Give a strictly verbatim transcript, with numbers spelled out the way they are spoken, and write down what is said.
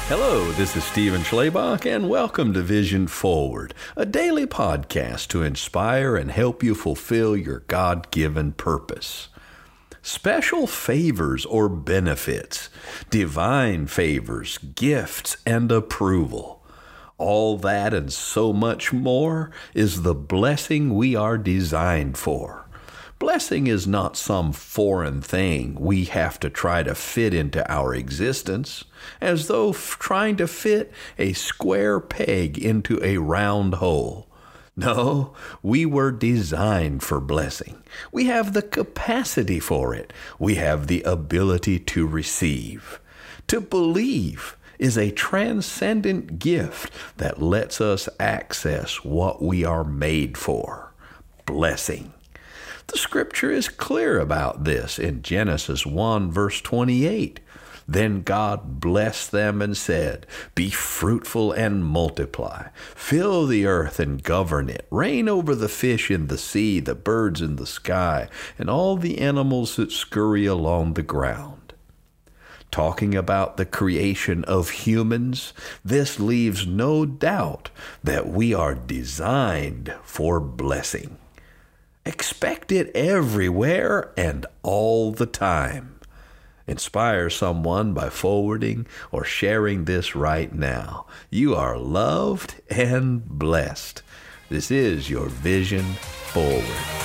Hello, this is Stephen Schlabach, and welcome to Vision Forward, a daily podcast to inspire and help you fulfill your God-given purpose. Special favors or benefits, divine favors, gifts, and approval. All that and so much more is the blessing we are designed for. Blessing is not some foreign thing we have to try to fit into our existence, as though f- trying to fit a square peg into a round hole. No, we were designed for blessing. We have the capacity for it. We have the ability to receive. To believe is a transcendent gift that lets us access what we are made for. Blessing. The scripture is clear about this in Genesis one, verse twenty-eight. Then God blessed them and said, "Be fruitful and multiply. Fill the earth and govern it. Reign over the fish in the sea, the birds in the sky, and all the animals that scurry along the ground." Talking about the creation of humans, this leaves no doubt that we are designed for blessing. Expect it everywhere and all the time. Inspire someone by forwarding or sharing this right now. You are loved and blessed. This is your Vision Forward.